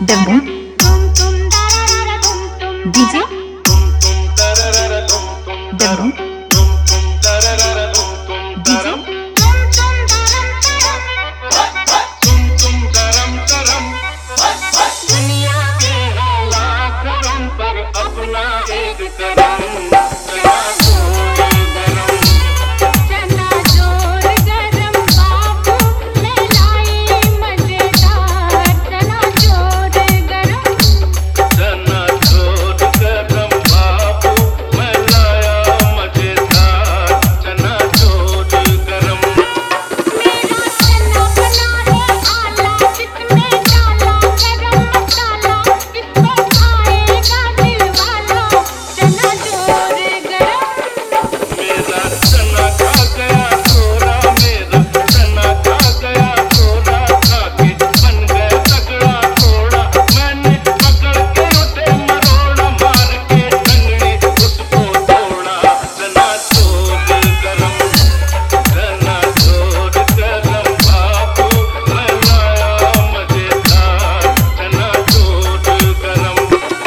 डब्बू DJ Dabbu DJ दुनिया के हालात हम पर अपना एक कदम चना जोर गरम बाबू ले लाई मजेदार चना जोर गरम बाबू मैं लाया मजेदार चना जोर गरम मेरा चना बना है आला जिसमें डाला गरम मसाला इसको खाएगा दिल वाला चना जोर गरम मेरा चना खा गया थोड़ा मेरा चना खा गया थोड़ा खा के बन गया तगड़ा थोड़ा मैंने पकड़ के उसे मरोड़ा मार के टंगड़ी उसको तोड़ा चना जोर गरम बाबू मैं लाया मजेदार चना जोर गरम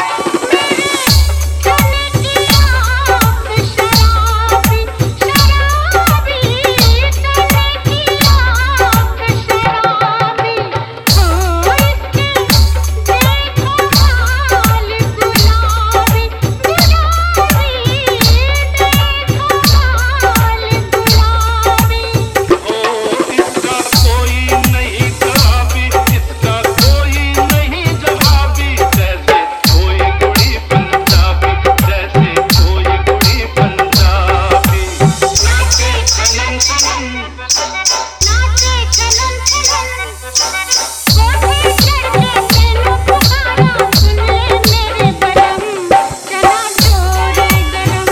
चने की आँख शराबी शराबी चने की आँख शराबी हो इसके देखो हाल गुलाबी गुलाबी देखो हाल गुलाबी हो इसका कोई नहीं जवाबी इसका कोई नहीं जवाबी जैसे कोई कुड़ी पंजाबी जैसे कोई कुड़ी पंजाबी नाचे चलन चलन नाचे चलन चलन कोठे चढ़ के तेनू पुकारा सुन ले मेरे बलम चना जोर गरम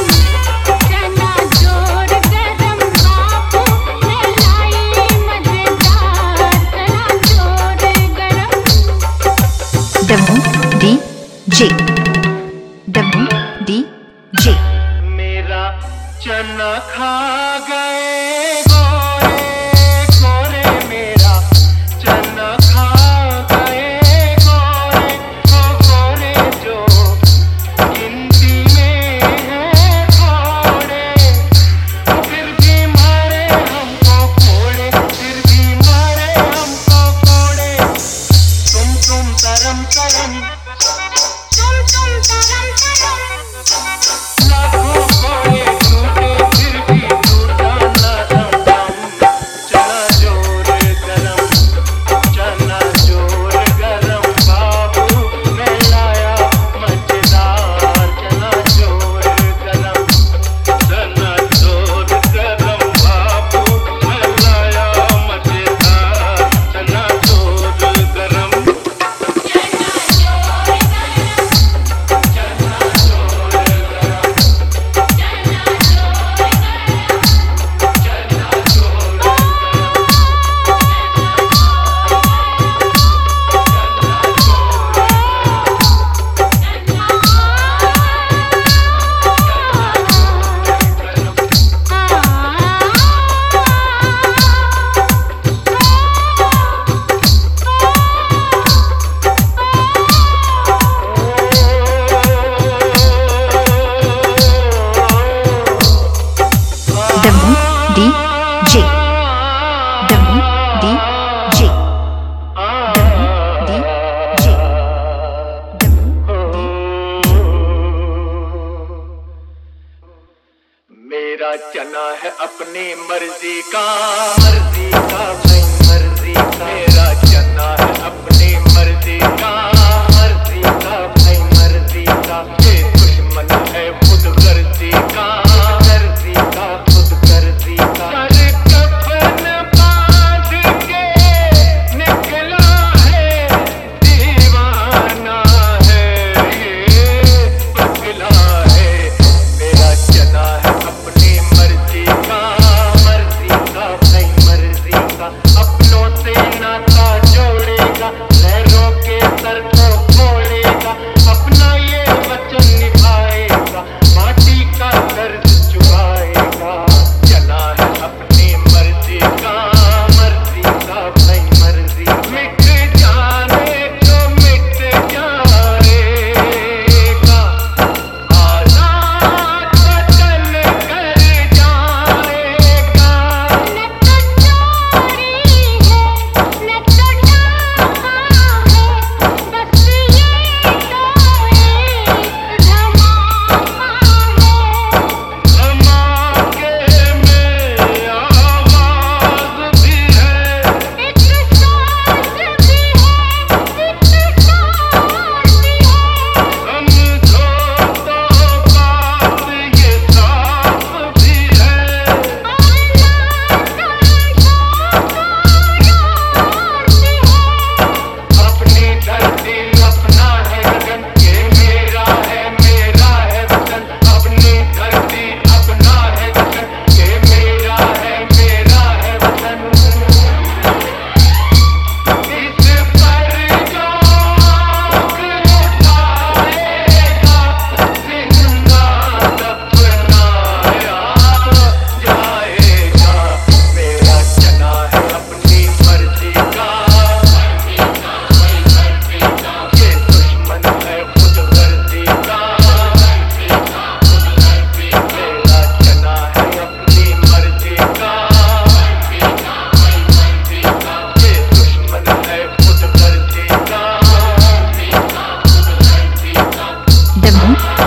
बाबू मैं लाई मजेदार चना जोर गरम डब्बू डीजे डब्बू डीजे मेरा चना खा गए गोरे गोरे मेरा चना खा गए गोरे ओ गोरे जो गिनती में है थोड़े फिर भी मारे हमको कोड़े फिर भी मारे हमको कोड़े तुम तरम तरम लाखों कोड़े टूटे फिर भी टूटा ना दम चना जोर गरम बाबू मैं लाया मजेदार चना जोर गरम बाबू मैं लाया मजेदार चना जोर गरम Dabbu DJ Dabbu DJ Dabbu DJ Dabbu मेरा चना है अपनी मर्जी का भाई मर्जी का मेरा चना है अपनी मर्जी का भाई मर्जी का ये दुश्मन है खुद गर्जी का खुद गर्जी का सर कफन बांध के निकला है दीवाना है ये पगला है मेरा चना है अपनी मर्जी का भाई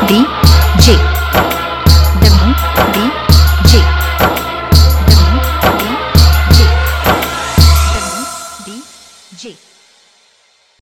D